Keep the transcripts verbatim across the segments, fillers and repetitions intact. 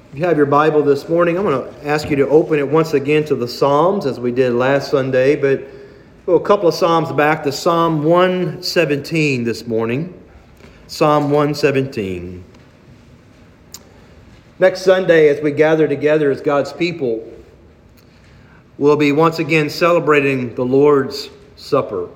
If you have your Bible this morning, I'm going to ask you to open it once again to the Psalms as we did last Sunday, but go a couple of Psalms back to Psalm one seventeen this morning. Psalm one seventeen. Next Sunday, as we gather together as God's people, we'll be once again celebrating the Lord's Supper.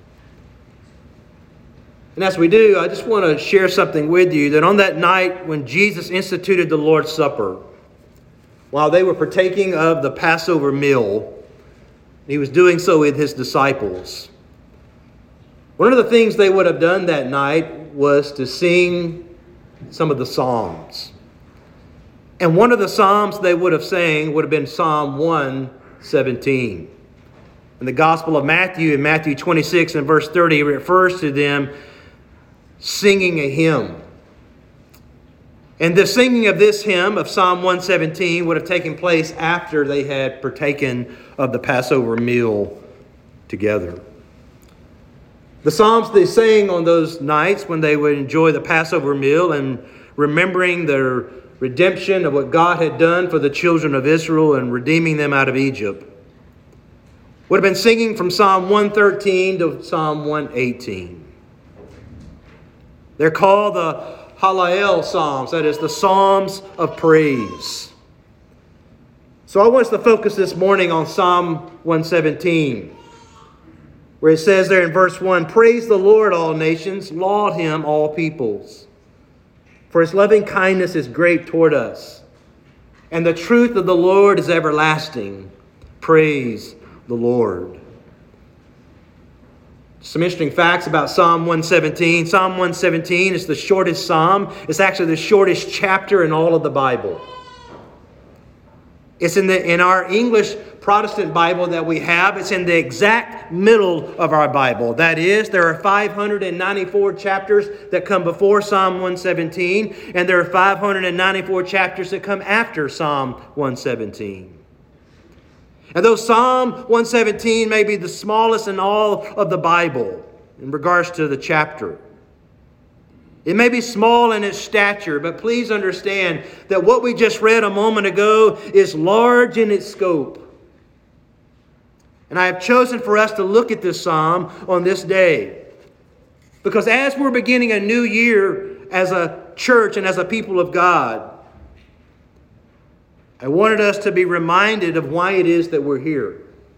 And as we do, I just want to share something with you that on that night when Jesus instituted the Lord's Supper, while they were partaking of the Passover meal, he was doing so with his disciples. One of the things they would have done that night was to sing some of the Psalms. And one of the Psalms they would have sang would have been Psalm one seventeen. In the Gospel of Matthew, in Matthew twenty-six and verse thirty, it refers to them singing a hymn. And the singing of this hymn of Psalm one seventeen would have taken place after they had partaken of the Passover meal together. The Psalms they sang on those nights when they would enjoy the Passover meal and remembering their redemption of what God had done for the children of Israel and redeeming them out of Egypt would have been singing from Psalm one thirteen to Psalm one eighteen. They're called the Hallel Psalms, that is, the Psalms of Praise. So I want us to focus this morning on Psalm one seventeen, where it says there in verse one, "Praise the Lord, all nations, laud him, all peoples. For his loving kindness is great toward us, and the truth of the Lord is everlasting. Praise the Lord." Some interesting facts about Psalm one seventeen. Psalm one seventeen is the shortest psalm. It's actually the shortest chapter in all of the Bible. It's in the in our English Protestant Bible that we have. It's in the exact middle of our Bible. That is, there are five hundred ninety-four chapters that come before Psalm one seventeen, and there are five hundred ninety-four chapters that come after Psalm one seventeen. And though Psalm one seventeen may be the smallest in all of the Bible in regards to the chapter, it may be small in its stature, but please understand that what we just read a moment ago is large in its scope. And I have chosen for us to look at this psalm on this day, because as we're beginning a new year as a church and as a people of God, I wanted us to be reminded of why it is that we're here.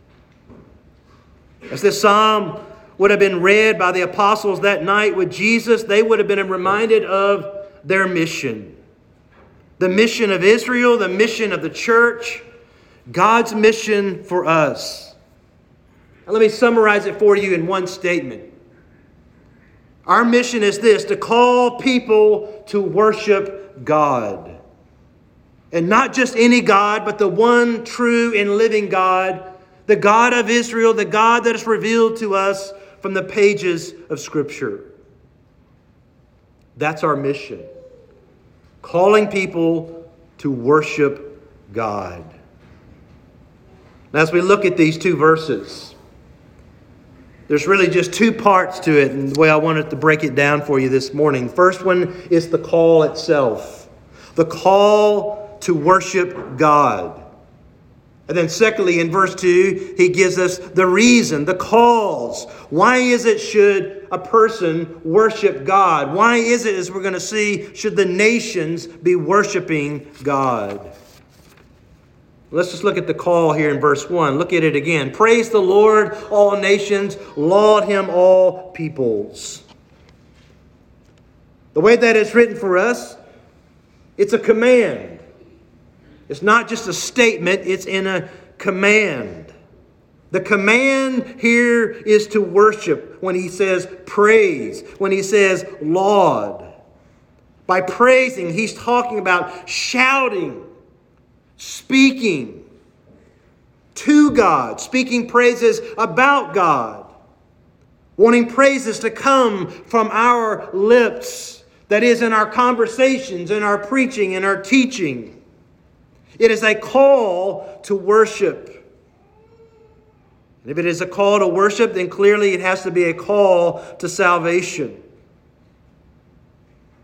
As this psalm would have been read by the apostles that night with Jesus, they would have been reminded of their mission. The mission of Israel, the mission of the church, God's mission for us. Now let me summarize it for you in one statement. Our mission is this: to call people to worship God. And not just any God, but the one true and living God, the God of Israel, the God that is revealed to us from the pages of Scripture. That's our mission. Calling people to worship God. Now, as we look at these two verses, there's really just two parts to it, and the way I wanted to break it down for you this morning. First one is the call itself. The call to worship God. And then secondly, in verse two, he gives us the reason, the cause. Why is it should a person worship God? Why is it, as we're going to see, should the nations be worshiping God? Let's just look at the call here in verse one. Look at it again. "Praise the Lord, all nations. Laud him, all peoples." The way that it's written for us, it's a command. It's not just a statement, it's in a command. The command here is to worship when he says praise, when he says laud. By praising, he's talking about shouting, speaking to God, speaking praises about God, wanting praises to come from our lips, that is, in our conversations, in our preaching, in our teaching. It is a call to worship. And if it is a call to worship, then clearly it has to be a call to salvation.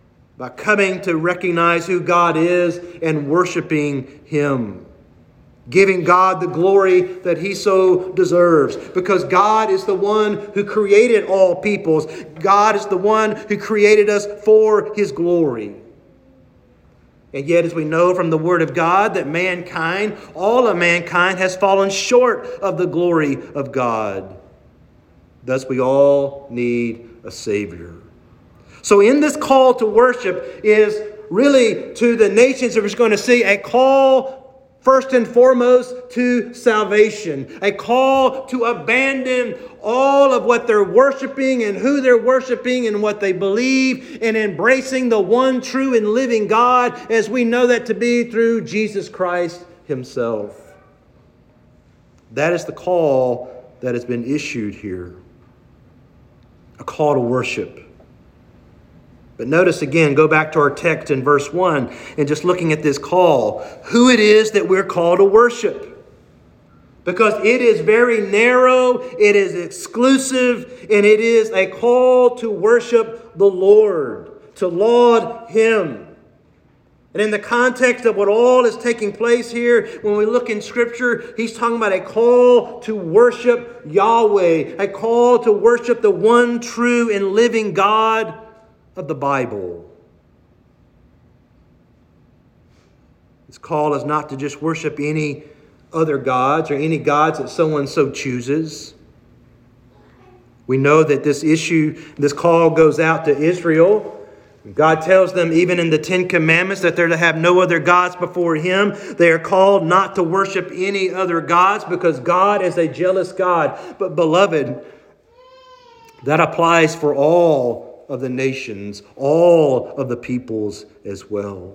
by coming to recognize who God is and worshiping Him. Giving God the glory that He so deserves. Because God is the one who created all peoples. God is the one who created us for His glory. And yet, as we know from the Word of God, that mankind, all of mankind, has fallen short of the glory of God. Thus, we all need a Savior. So in this call to worship is really to the nations that we're going to see a call first and foremost to salvation. A call to abandon all of what they're worshiping and who they're worshiping and what they believe, and embracing the one true and living God as we know that to be through Jesus Christ Himself. That is the call that has been issued here. A call to worship. But notice again, go back to our text in verse one and just looking at this call, who it is that we're called to worship. Because it is very narrow, it is exclusive, and it is a call to worship the Lord, to laud Him. And in the context of what all is taking place here, when we look in Scripture, He's talking about a call to worship Yahweh, a call to worship the one true and living God of the Bible. This call is not to just worship any other gods or any gods that someone so chooses. We know that this issue, this call goes out to Israel. God tells them even in the Ten Commandments that they're to have no other gods before Him. They are called not to worship any other gods because God is a jealous God. But beloved, that applies for all of the nations, all of the peoples as well.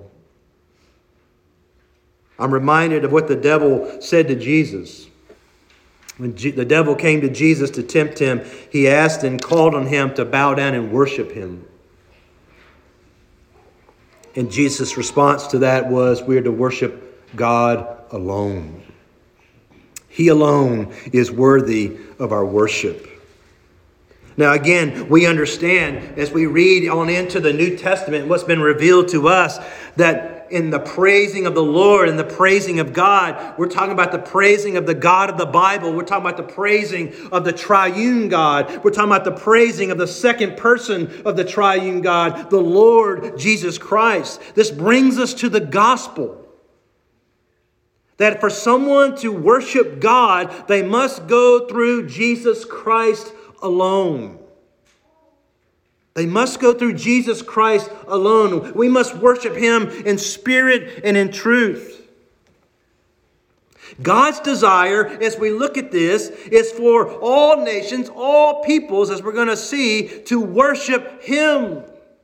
I'm reminded of what the devil said to Jesus. When G- the devil came to Jesus to tempt Him, he asked and called on Him to bow down and worship Him. And Jesus' response to that was, we are to worship God alone. He alone is worthy of our worship. Now again, we understand as we read on into the New Testament what's been revealed to us, that in the praising of the Lord and the praising of God, we're talking about the praising of the God of the Bible. We're talking about the praising of the triune God. We're talking about the praising of the second person of the triune God, the Lord Jesus Christ. This brings us to the gospel. That for someone to worship God, they must go through Jesus Christ alone. They must go through Jesus Christ alone. We must worship Him in spirit and in truth. God's desire, as we look at this, is for all nations, all peoples, as we're going to see, to worship Him.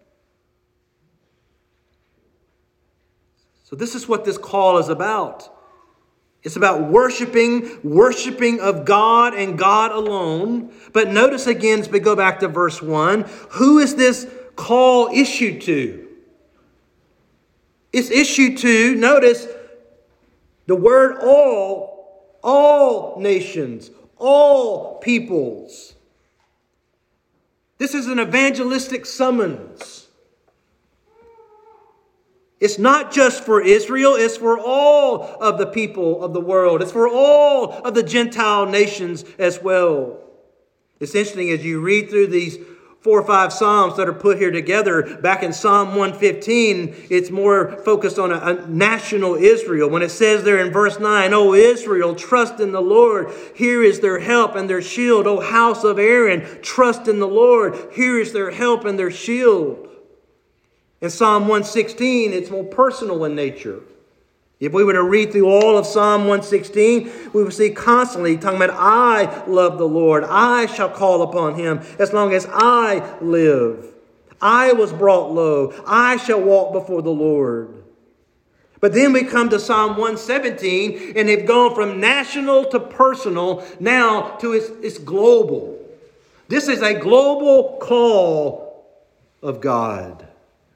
So this is what this call is about. It's about worshiping, worshiping of God and God alone. But notice again, as we go back to verse one, who is this call issued to? It's issued to, notice, the word all, all nations, all peoples. This is an evangelistic summons. It's not just for Israel, it's for all of the people of the world. It's for all of the Gentile nations as well. It's interesting as you read through these four or five Psalms that are put here together. Back in Psalm one fifteen, it's more focused on a, a national Israel. When it says there in verse nine, O Israel, trust in the Lord. Here is their help and their shield. O house of Aaron, trust in the Lord. Here is their help and their shield. In Psalm one sixteen, it's more personal in nature. If we were to read through all of Psalm one sixteen, we would see constantly talking about, I love the Lord. I shall call upon Him as long as I live. I was brought low. I shall walk before the Lord. But then we come to Psalm one seventeen, and they've gone from national to personal, now to it's, it's global. This is a global call of God,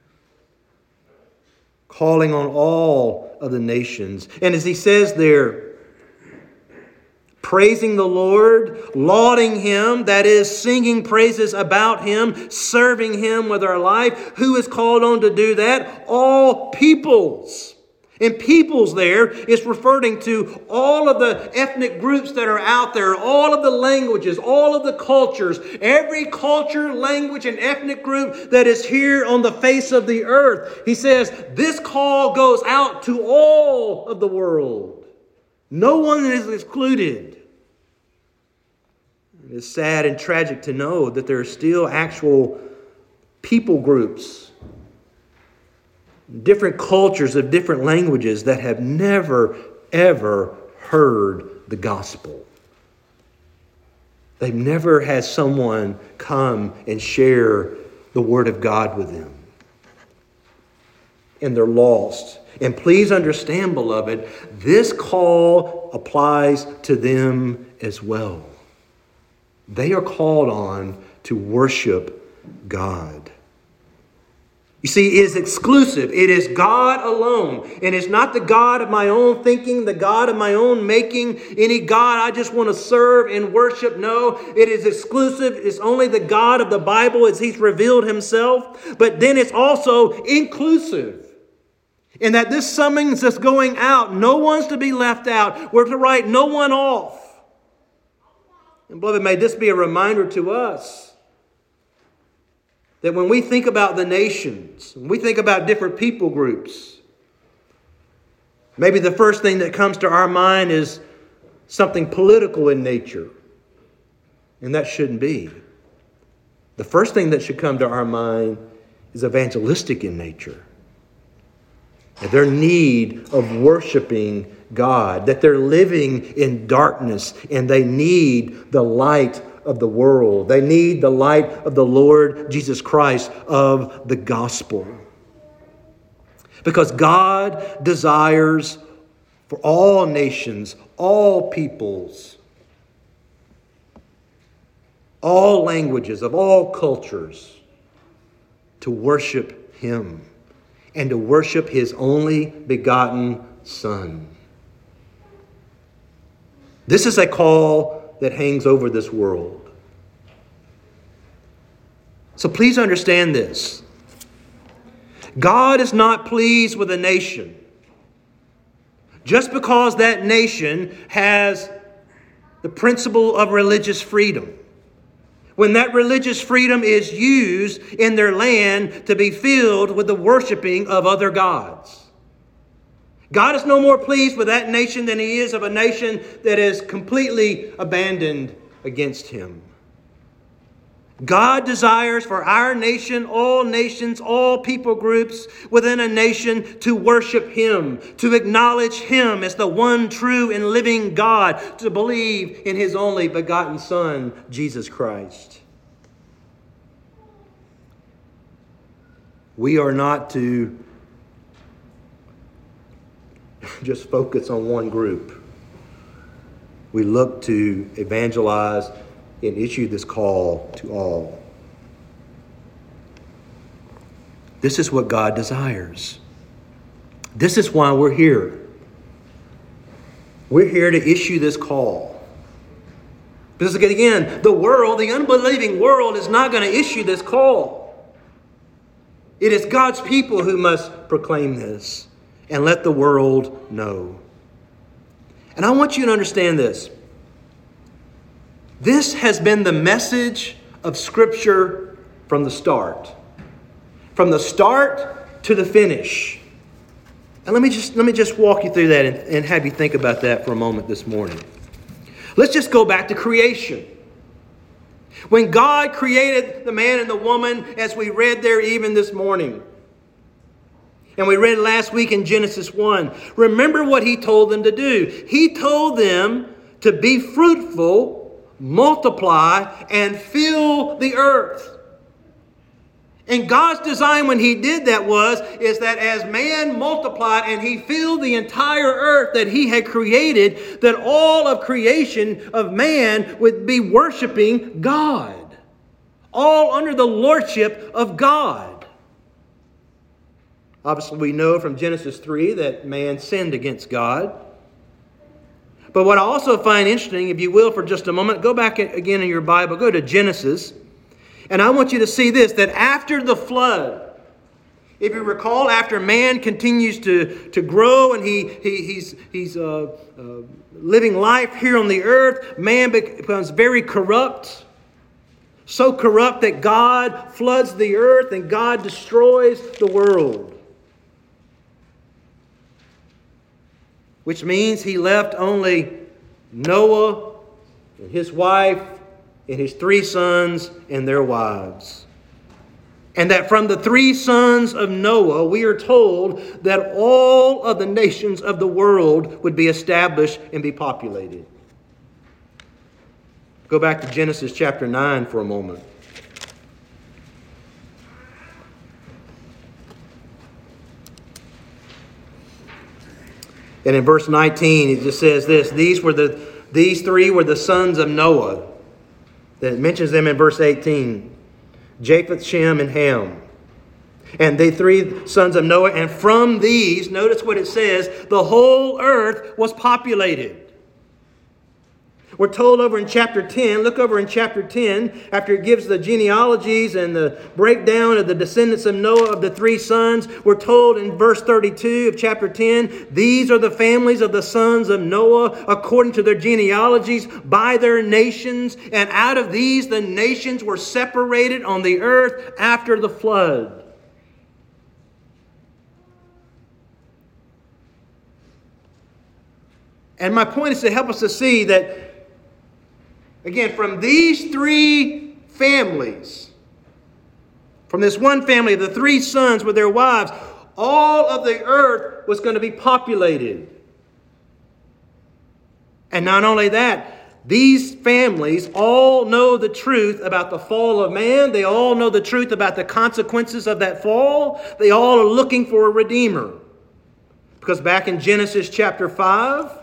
calling on all of the nations. And as he says there, praising the Lord, lauding Him, that is, singing praises about Him, serving Him with our life. Who is called on to do that? All peoples. And peoples there is referring to all of the ethnic groups that are out there, all of the languages, all of the cultures, every culture, language, and ethnic group that is here on the face of the earth. He says this call goes out to all of the world. No one is excluded. It is sad and tragic to know that there are still actual people groups, different cultures of different languages that have never, ever heard the gospel. They've never had someone come and share the Word of God with them. And they're lost. And please understand, beloved, this call applies to them as well. They are called on to worship God. You see, it is exclusive. It is God alone. And it's not the God of my own thinking, the God of my own making, any God I just want to serve and worship. No, it is exclusive. It's only the God of the Bible as He's revealed Himself. But then it's also inclusive. In that this summons is going out. No one's to be left out. We're to write no one off. And beloved, may this be a reminder to us that when we think about the nations, when we think about different people groups, maybe the first thing that comes to our mind is something political in nature. And that shouldn't be. The first thing that should come to our mind is evangelistic in nature. Their need of worshiping God, that they're living in darkness and they need the light of the world. They need the light of the Lord Jesus Christ, of the gospel. Because God desires for all nations, all peoples, all languages, of all cultures, to worship Him and to worship His only begotten Son. This is a call that hangs over this world. So please understand this. God is not pleased with a nation just because that nation has the principle of religious freedom. When that religious freedom is used in their land to be filled with the worshiping of other gods. God is no more pleased with that nation than He is of a nation that is completely abandoned against Him. God desires for our nation, all nations, all people groups within a nation to worship Him, to acknowledge Him as the one true and living God, to believe in His only begotten Son, Jesus Christ. We are not to just focus on one group. We look to evangelize and issue this call to all. This is what God desires. This is why we're here. We're here to issue this call. Because again, the world, the unbelieving world, is not going to issue this call. It is God's people who must proclaim this and let the world know. And I want you to understand this. This has been the message of Scripture from the start. From the start to the finish. And let me just, let me just walk you through that and, and have you think about that for a moment this morning. Let's just go back to creation. When God created the man and the woman, as we read there even this morning, and we read last week in Genesis one. Remember what He told them to do. He told them to be fruitful, multiply, and fill the earth. And God's design when He did that was, is that as man multiplied and he filled the entire earth that He had created, that all of creation of man would be worshiping God. All under the lordship of God. Obviously, we know from Genesis three that man sinned against God. But what I also find interesting, if you will, for just a moment, go back again in your Bible, go to Genesis. And I want you to see this, that after the flood, if you recall, after man continues to, to grow and he, he he's, he's uh, uh, living life here on the earth, man becomes very corrupt. So corrupt that God floods the earth and God destroys the world. Which means he left only Noah and his wife and his three sons and their wives. And that from the three sons of Noah, we are told that all of the nations of the world would be established and be populated. Go back to Genesis chapter nine for a moment. And in verse nineteen, it just says this, these were the these three were the sons of Noah. That it mentions them in verse eighteen. Japheth, Shem, and Ham. And the three sons of Noah. And from these, notice what it says, the whole earth was populated. We're told over in chapter ten, look over in chapter ten, after it gives the genealogies and the breakdown of the descendants of Noah of the three sons, we're told in verse thirty-two of chapter ten, these are the families of the sons of Noah according to their genealogies by their nations, and out of these the nations were separated on the earth after the flood. And my point is to help us to see that, again, from these three families, from this one family, the three sons with their wives, all of the earth was going to be populated. And not only that, these families all know the truth about the fall of man. They all know the truth about the consequences of that fall. They all are looking for a redeemer. Because back in Genesis chapter five,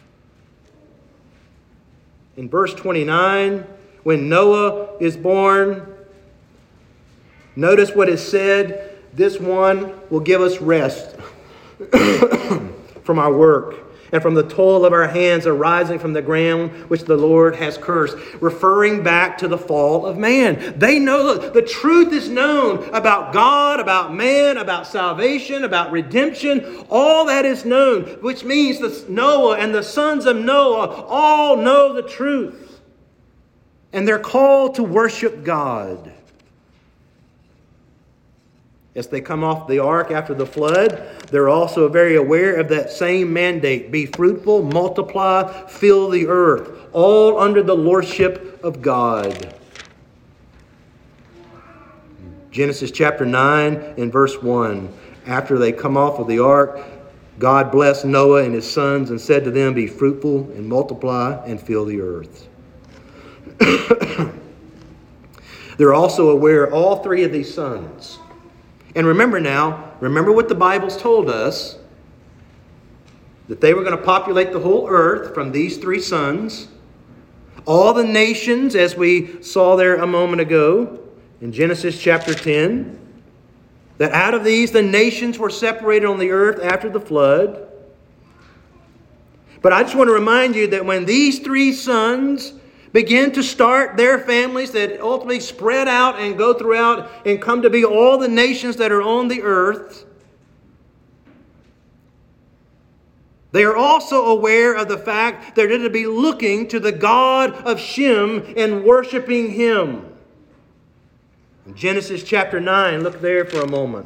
in verse twenty-nine, when Noah is born, notice what is said, this one will give us rest from our work and from the toil of our hands arising from the ground which the Lord has cursed. Referring back to the fall of man. They know, look, the truth is known about God, about man, about salvation, about redemption. All that is known, which means that Noah and the sons of Noah all know the truth. And they're called to worship God. As they come off the ark after the flood, they're also very aware of that same mandate. Be fruitful, multiply, fill the earth. All under the lordship of God. Genesis chapter nine and verse one. After they come off of the ark, God blessed Noah and his sons and said to them, be fruitful and multiply and fill the earth. They're also aware, all three of these sons. And remember now, remember what the Bible's told us, that they were going to populate the whole earth from these three sons. All the nations, as we saw there a moment ago in Genesis chapter ten, that out of these the nations were separated on the earth after the flood. But I just want to remind you that when these three sons begin to start their families that ultimately spread out and go throughout and come to be all the nations that are on the earth, they are also aware of the fact they're to be looking to the God of Shem and worshiping Him. In Genesis chapter nine, look there for a moment.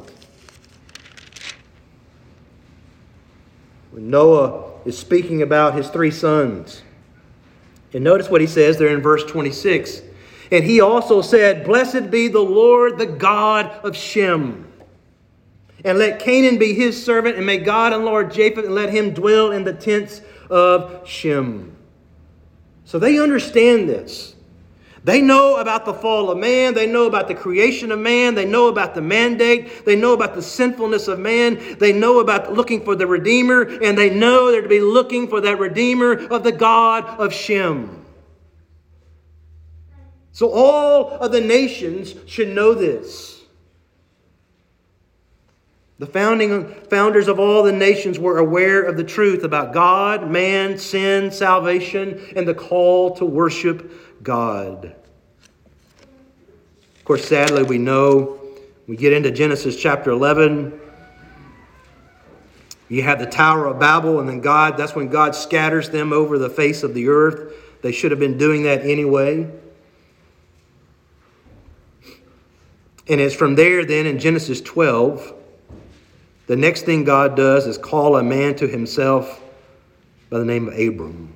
When Noah is speaking about his three sons. And notice what he says there in verse twenty-six. And he also said, blessed be the Lord, the God of Shem. And let Canaan be his servant, and may God and Lord Japheth, and let him dwell in the tents of Shem. So they understand this. They know about the fall of man. They know about the creation of man. They know about the mandate. They know about the sinfulness of man. They know about looking for the Redeemer. And they know they're to be looking for that Redeemer of the God of Shem. So all of the nations should know this. The founding founders of all the nations were aware of the truth about God, man, sin, salvation, and the call to worship God. Of course, sadly, we know we get into Genesis chapter eleven. You have the Tower of Babel, and then God, that's when God scatters them over the face of the earth. They should have been doing that anyway. And it's from there then in Genesis twelve, the next thing God does is call a man to himself by the name of Abram.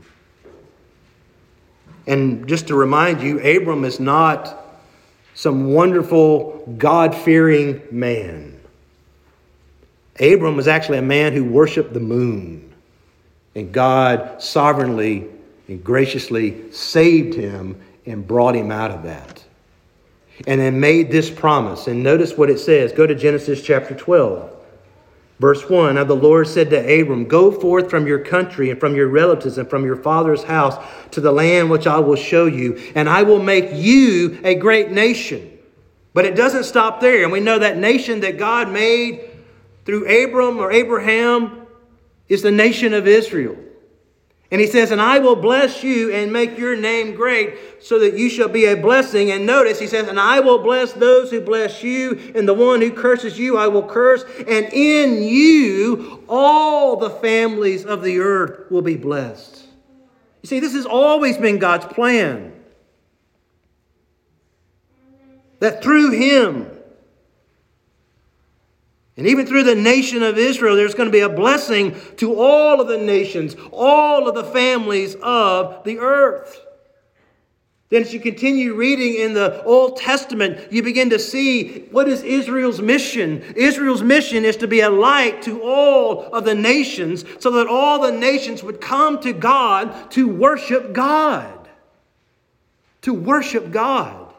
And just to remind you, Abram is not some wonderful, God-fearing man. Abram was actually a man who worshiped the moon. And God sovereignly and graciously saved him and brought him out of that. And then made this promise. And notice what it says. Go to Genesis chapter twelve. Verse one, now the Lord said to Abram, go forth from your country and from your relatives and from your father's house to the land which I will show you, and I will make you a great nation. But it doesn't stop there. And we know that nation that God made through Abram or Abraham is the nation of Israel. And he says, and I will bless you and make your name great so that you shall be a blessing. And notice, he says, and I will bless those who bless you, and the one who curses you I will curse. And in you all the families of the earth will be blessed. You see, this has always been God's plan. That through him, and even through the nation of Israel, there's going to be a blessing to all of the nations, all of the families of the earth. Then as you continue reading in the Old Testament, you begin to see what is Israel's mission. Israel's mission is to be a light to all of the nations so that all the nations would come to God to worship God. To worship God.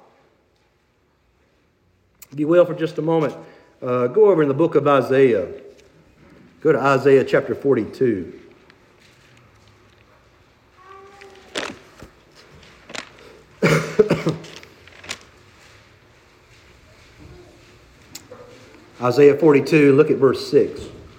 If you will, for just a moment, Uh, go over in the book of Isaiah. Go to Isaiah chapter forty-two. Isaiah forty-two, look at verse six.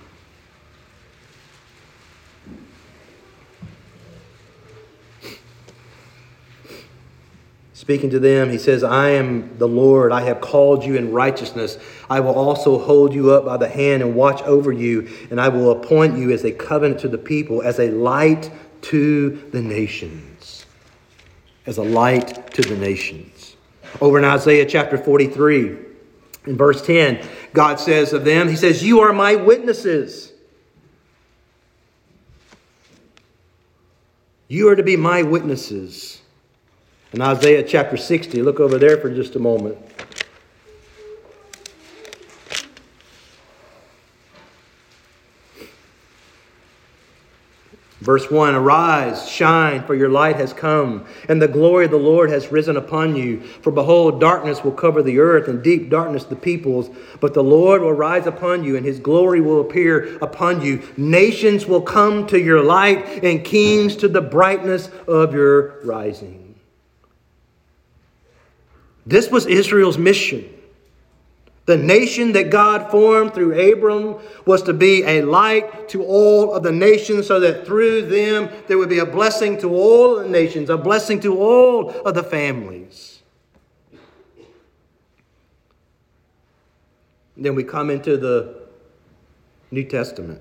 Speaking to them, he says, I am the Lord. I have called you in righteousness. I will also hold you up by the hand and watch over you. And I will appoint you as a covenant to the people, as a light to the nations. As a light to the nations. Over in Isaiah chapter forty-three, in verse ten, God says of them, he says, you are my witnesses. You are to be my witnesses. In Isaiah chapter sixty, look over there for just a moment. Verse one, arise, shine, for your light has come, and the glory of the Lord has risen upon you. For behold, darkness will cover the earth, and deep darkness the peoples. But the Lord will rise upon you, and his glory will appear upon you. Nations will come to your light, and kings to the brightness of your rising. This was Israel's mission. The nation that God formed through Abram was to be a light to all of the nations so that through them there would be a blessing to all of the nations, a blessing to all of the families. And then we come into the New Testament.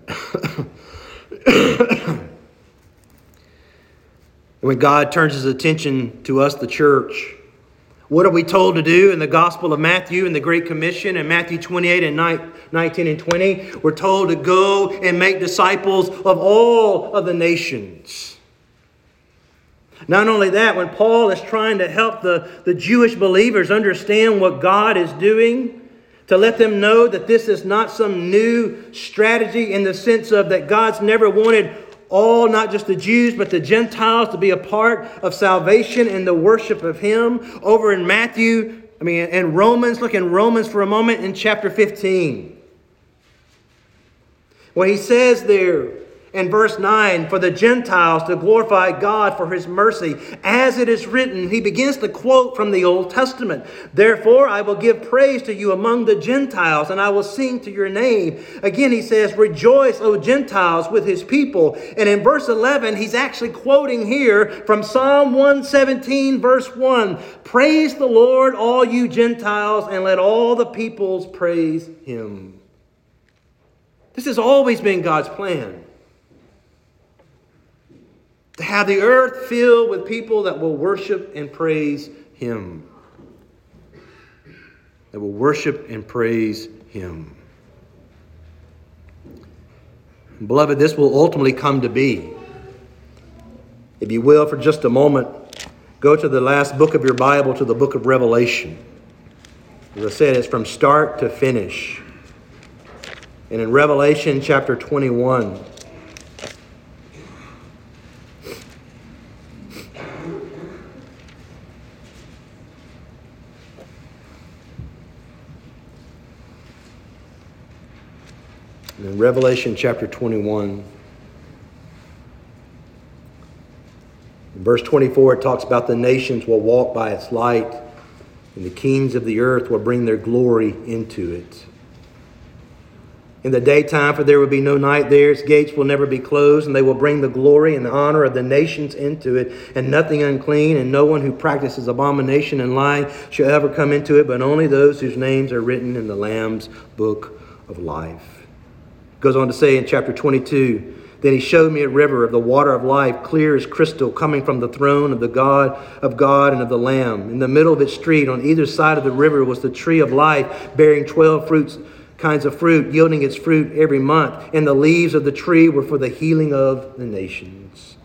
When God turns his attention to us, the church, what are we told to do in the Gospel of Matthew and the Great Commission in Matthew twenty-eight and nineteen and twenty? We're told to go and make disciples of all of the nations. Not only that, when Paul is trying to help the, the Jewish believers understand what God is doing, to let them know that this is not some new strategy in the sense of that God's never wanted all, not just the Jews, but the Gentiles to be a part of salvation and the worship of him. Over in Matthew, I mean, in Romans, look in Romans for a moment in chapter fifteen. When he says there And verse nine, for the Gentiles to glorify God for his mercy. As it is written, he begins to quote from the Old Testament. Therefore, I will give praise to you among the Gentiles, and I will sing to your name. Again, he says, rejoice, O Gentiles, with his people. And in verse eleven, he's actually quoting here from Psalm one seventeen, verse one. Praise the Lord, all you Gentiles, and let all the peoples praise him. This has always been God's plan. To have the earth filled with people that will worship and praise him. That will worship and praise him. Beloved, this will ultimately come to be. If you will, for just a moment, go to the last book of your Bible, to the book of Revelation. As I said, it's from start to finish. And in Revelation chapter twenty-one, in Revelation chapter twenty-one, in verse twenty-four, it talks about the nations will walk by its light, and the kings of the earth will bring their glory into it. In the daytime, for there will be no night there, its gates will never be closed, and they will bring the glory and the honor of the nations into it, and nothing unclean, and no one who practices abomination and lying shall ever come into it, but only those whose names are written in the Lamb's book of life. It goes on to say in chapter twenty-two, then he showed me a river of the water of life, clear as crystal, coming from the throne of the God of God and of the Lamb. In the middle of its street, on either side of the river, was the tree of life, bearing twelve fruits, kinds of fruit, yielding its fruit every month. And the leaves of the tree were for the healing of the nations.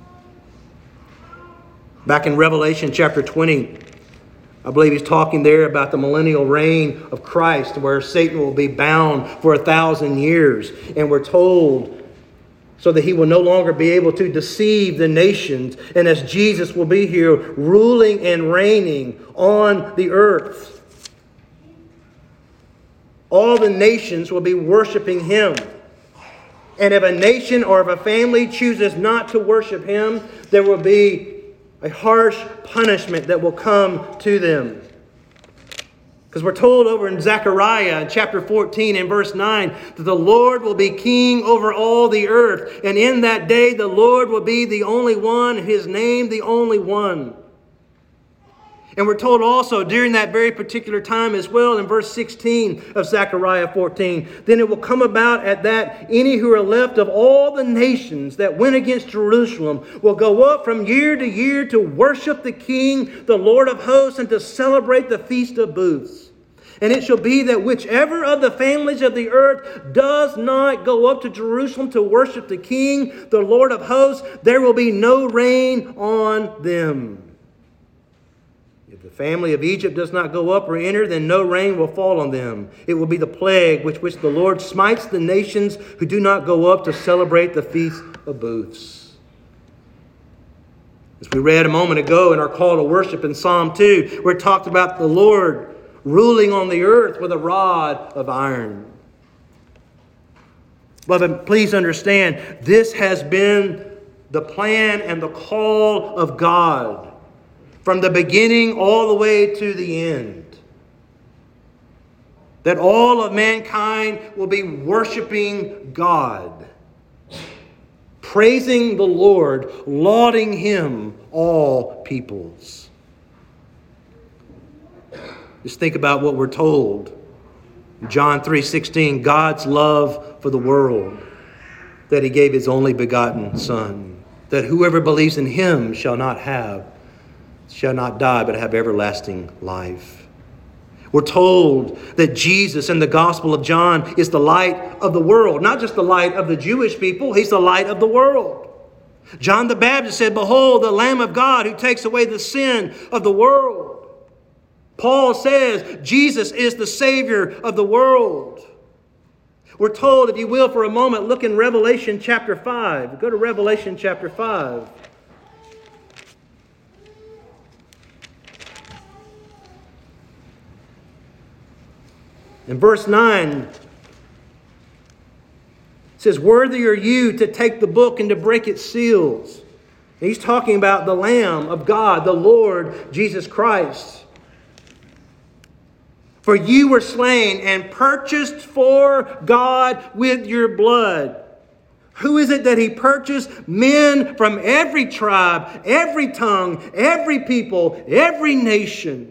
Back in Revelation chapter twenty, I believe he's talking there about the millennial reign of Christ, where Satan will be bound for a thousand years. And we're told so that he will no longer be able to deceive the nations. And as Jesus will be here ruling and reigning on the earth, all the nations will be worshiping him. And if a nation or if a family chooses not to worship him, there will be a harsh punishment that will come to them. Because we're told over in Zechariah in chapter fourteen and verse nine that the Lord will be king over all the earth. And in that day the Lord will be the only one, his name the only one. And we're told also during that very particular time as well in verse sixteen of Zechariah fourteen, then it will come about at that any who are left of all the nations that went against Jerusalem will go up from year to year to worship the King, the Lord of hosts, and to celebrate the Feast of Booths. And it shall be that whichever of the families of the earth does not go up to Jerusalem to worship the King, the Lord of hosts, there will be no rain on them. If the family of Egypt does not go up or enter, then no rain will fall on them. It will be the plague with which the Lord smites the nations who do not go up to celebrate the Feast of Booths. As we read a moment ago in our call to worship in Psalm two, where it talked about the Lord ruling on the earth with a rod of iron. But please understand, this has been the plan and the call of God from the beginning all the way to the end. That all of mankind will be worshiping God, praising the Lord, lauding him, all peoples. Just think about what we're told. John three sixteen, God's love for the world, that he gave his only begotten Son, that whoever believes in him shall not have, shall not die, but have everlasting life. We're told that Jesus in the Gospel of John is the light of the world. Not just the light of the Jewish people, he's the light of the world. John the Baptist said, behold, the Lamb of God who takes away the sin of the world. Paul says Jesus is the Savior of the world. We're told, if you will, for a moment, look in Revelation chapter five. Go to Revelation chapter five. In verse nine, It says, worthy are you to take the book and to break its seals. And he's talking about the Lamb of God, the Lord Jesus Christ. For you were slain and purchased for God with your blood. Who is it that he purchased? Men from every tribe, every tongue, every people, every nation.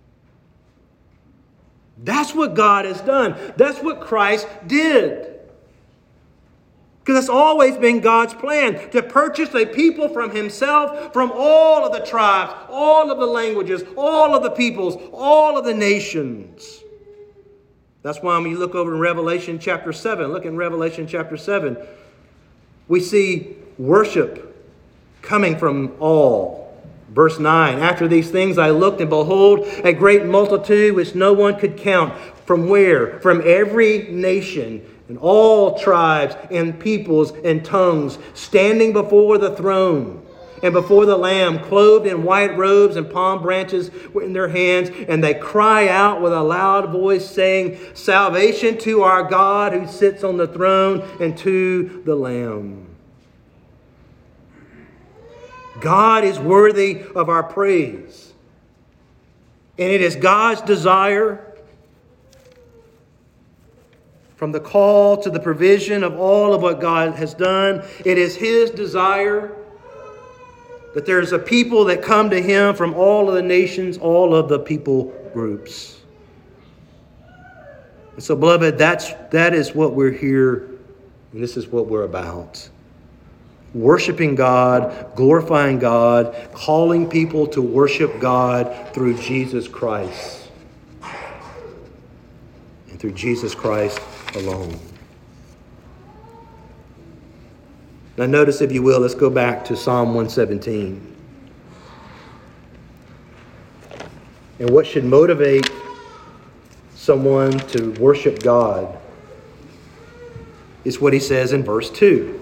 That's what God has done. That's what Christ did. Because that's always been God's plan, to purchase a people from himself, from all of the tribes, all of the languages, all of the peoples, all of the nations. That's why when you look over in Revelation chapter seven, look in Revelation chapter seven, we see worship coming from all. Verse nine, after these things I looked, and behold, a great multitude which no one could count. From where? From every nation and all tribes and peoples and tongues, standing before the throne and before the Lamb, clothed in white robes and palm branches in their hands. And they cry out with a loud voice, saying, salvation to our God who sits on the throne and to the Lamb. God is worthy of our praise. And it is God's desire, from the call to the provision of all of what God has done, it is his desire that there's a people that come to him from all of the nations, all of the people groups. And so, beloved, that's, that is what we're here, and this is what we're about. Worshiping God, glorifying God, calling people to worship God through Jesus Christ. And through Jesus Christ alone. Now notice, if you will, let's go back to Psalm one seventeen. And what should motivate someone to worship God is what he says in verse two.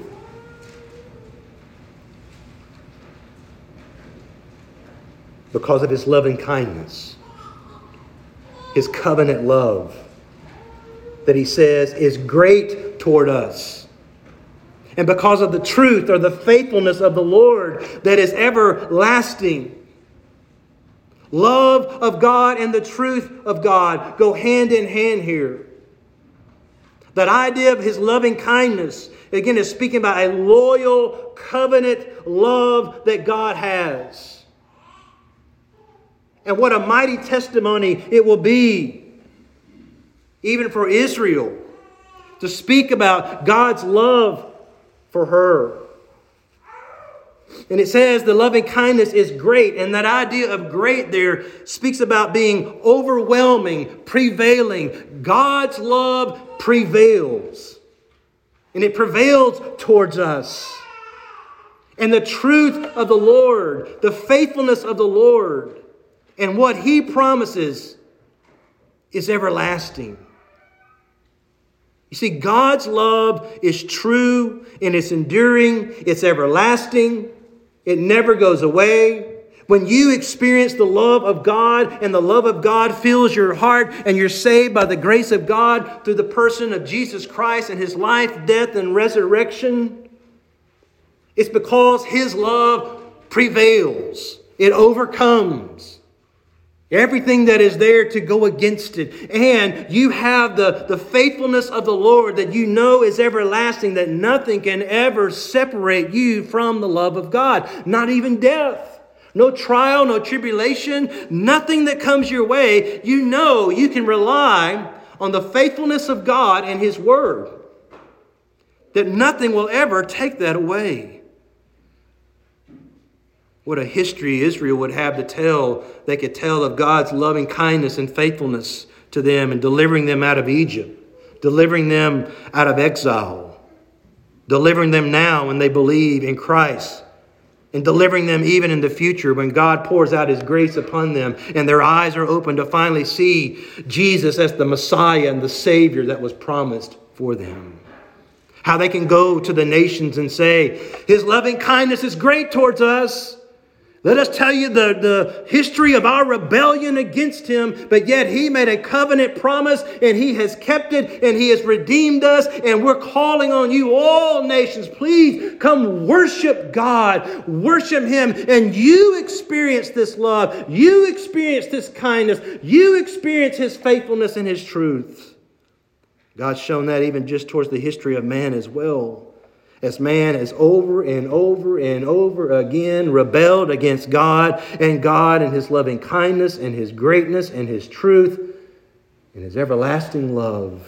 Because of his loving kindness, his covenant love, that he says is great toward us. And because of the truth or the faithfulness of the Lord that is everlasting. Love of God and the truth of God go hand in hand here. That idea of his loving kindness, again, is speaking about a loyal covenant love that God has. And what a mighty testimony it will be, even for Israel, to speak about God's love for her. And it says the loving kindness is great. And that idea of great there speaks about being overwhelming, prevailing. God's love prevails. And it prevails towards us. And the truth of the Lord, the faithfulness of the Lord, and what he promises is everlasting. You see, God's love is true and it's enduring. It's everlasting. It never goes away. When you experience the love of God and the love of God fills your heart and you're saved by the grace of God through the person of Jesus Christ and his life, death, and resurrection, it's because his love prevails. It overcomes everything that is there to go against it. And you have the, the faithfulness of the Lord that you know is everlasting, that nothing can ever separate you from the love of God. Not even death. No trial, no tribulation, nothing that comes your way. You know you can rely on the faithfulness of God and his word. That nothing will ever take that away. What a history Israel would have to tell. They could tell of God's loving kindness and faithfulness to them and delivering them out of Egypt, delivering them out of exile, delivering them now when they believe in Christ, and delivering them even in the future when God pours out his grace upon them and their eyes are open to finally see Jesus as the Messiah and the Savior that was promised for them. How they can go to the nations and say, his loving kindness is great towards us. Let us tell you the, the history of our rebellion against him, but yet he made a covenant promise and he has kept it and he has redeemed us, and we're calling on you, all nations, please come worship God, worship him, and you experience this love, you experience this kindness, you experience his faithfulness and his truth. God's shown that even just towards the history of man as well. As man has over and over and over again rebelled against God, and God and his loving kindness and his greatness and his truth and his everlasting love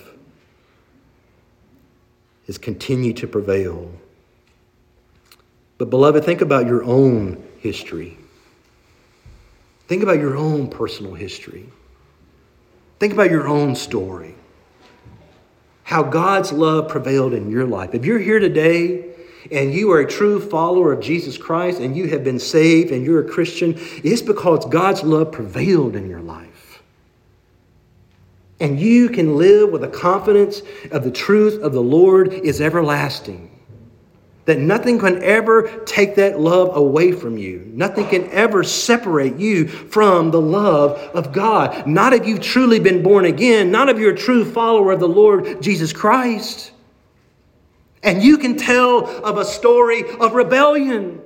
has continued to prevail. But beloved, think about your own history. Think about your own personal history. Think about your own story. How God's love prevailed in your life. If you're here today and you are a true follower of Jesus Christ and you have been saved and you're a Christian, it's because God's love prevailed in your life. And you can live with the confidence of the truth of the Lord is everlasting. That nothing can ever take that love away from you. Nothing can ever separate you from the love of God. Not if you've truly been born again. Not if you're a true follower of the Lord Jesus Christ. And you can tell of a story of rebellion.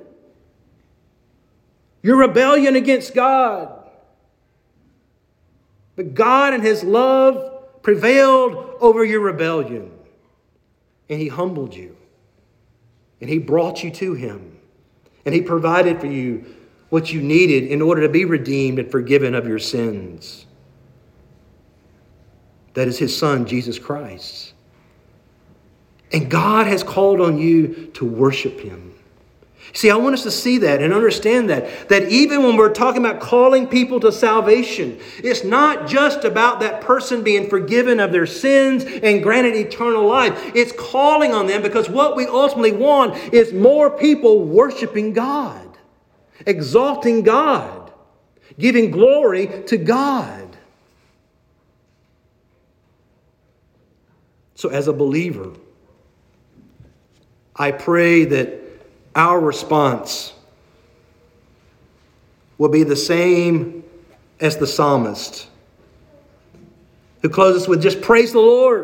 Your rebellion against God. But God and his love prevailed over your rebellion. And he humbled you. And he brought you to him. And he provided for you what you needed in order to be redeemed and forgiven of your sins. That is his Son, Jesus Christ. And God has called on you to worship him. See, I want us to see that and understand that. That even when we're talking about calling people to salvation, it's not just about that person being forgiven of their sins and granted eternal life. It's calling on them because what we ultimately want is more people worshiping God, exalting God, giving glory to God. So as a believer, I pray that our response will be the same as the psalmist, who closes with just praise the Lord.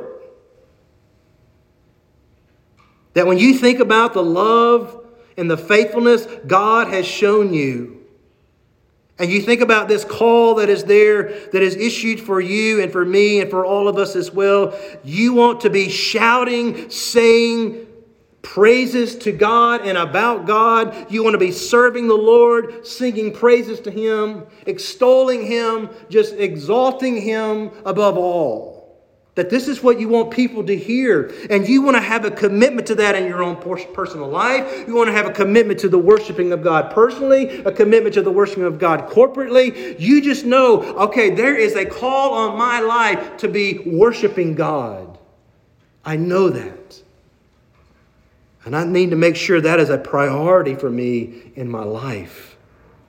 That when you think about the love and the faithfulness God has shown you, and you think about this call that is there, that is issued for you and for me and for all of us as well, you want to be shouting, saying praises to God and about God. You want to be serving the Lord, singing praises to him, extolling him, just exalting him above all. That this is what you want people to hear. And you want to have a commitment to that in your own personal life. You want to have a commitment to the worshiping of God personally, a commitment to the worshiping of God corporately. You just know, okay, there is a call on my life to be worshiping God. I know that. And I need to make sure that is a priority for me in my life.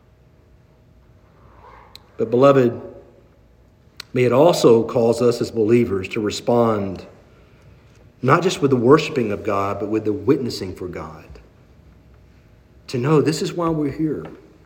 But beloved, may it also cause us as believers to respond not just with the worshiping of God, but with the witnessing for God. To know this is why we're here.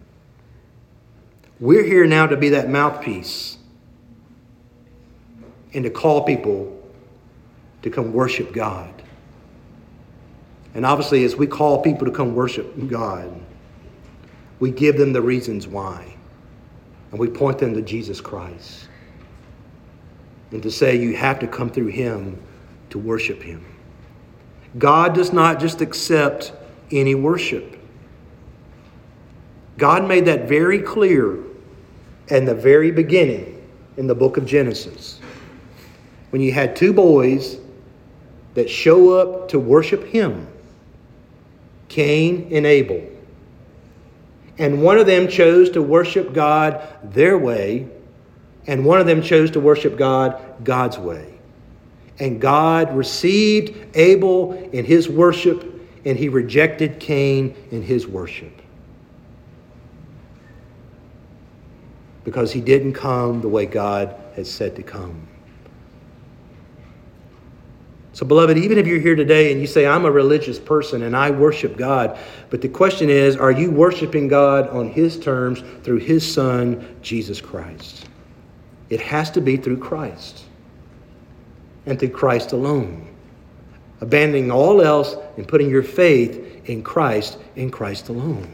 We're here now to be that mouthpiece and to call people to come worship God. And obviously, as we call people to come worship God, we give them the reasons why. And we point them to Jesus Christ. And to say you have to come through him to worship him. God does not just accept any worship. God made that very clear in the very beginning in the book of Genesis. When you had two boys that show up to worship him. Cain and Abel. And one of them chose to worship God their way, and one of them chose to worship God God's way. And God received Abel in his worship, and he rejected Cain in his worship. Because he didn't come the way God had said to come. So, beloved, even if you're here today and you say, I'm a religious person and I worship God, but the question is, are you worshiping God on His terms through His Son, Jesus Christ? It has to be through Christ and through Christ alone. Abandoning all else and putting your faith in Christ, in Christ alone.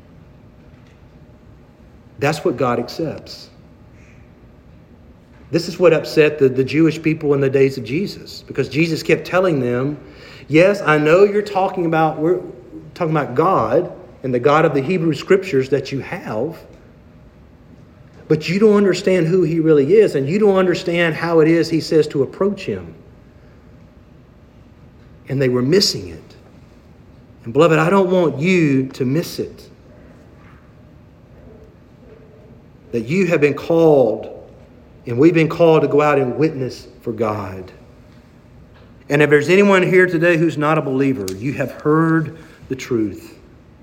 That's what God accepts. This is what upset the, the Jewish people in the days of Jesus, because Jesus kept telling them, yes, I know you're talking about, we're talking about God and the God of the Hebrew Scriptures that you have, but you don't understand who He really is, and you don't understand how it is He says to approach Him. And they were missing it. And beloved, I don't want you to miss it. That you have been called, and we've been called to go out and witness for God. And if there's anyone here today who's not a believer, you have heard the truth.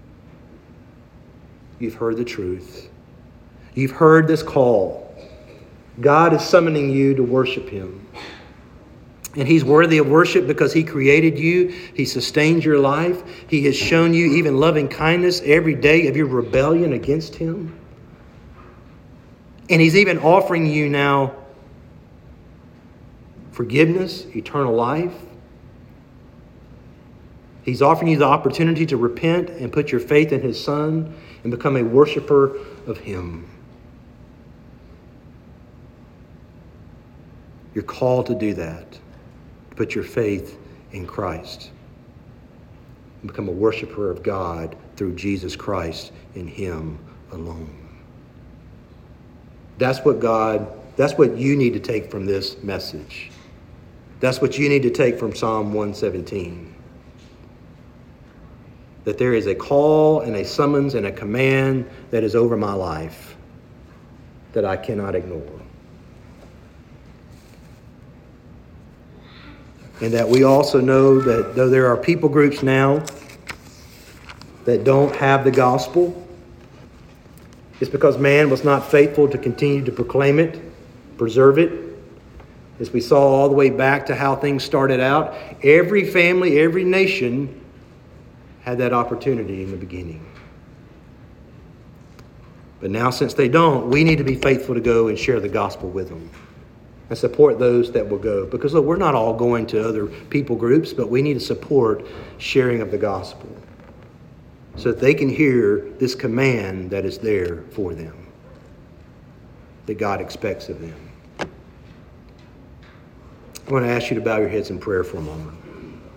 You've heard the truth. You've heard this call. God is summoning you to worship Him. And He's worthy of worship because He created you. He sustained your life. He has shown you even loving kindness every day of your rebellion against Him. And He's even offering you now forgiveness, eternal life. He's offering you the opportunity to repent and put your faith in His Son and become a worshiper of Him. You're called to do that. Put your faith in Christ and become a worshiper of God through Jesus Christ in Him alone. That's what God, that's what you need to take from this message. That's what you need to take from Psalm one seventeen. That there is a call and a summons and a command that is over my life that I cannot ignore. And that we also know that though there are people groups now that don't have the gospel, it's because man was not faithful to continue to proclaim it, preserve it. As we saw all the way back to how things started out, every family, every nation had that opportunity in the beginning. But now since they don't, we need to be faithful to go and share the gospel with them. And support those that will go. Because look, we're not all going to other people groups, but we need to support sharing of the gospel so that they can hear this command that is there for them, that God expects of them. I want to ask you to bow your heads in prayer for a moment.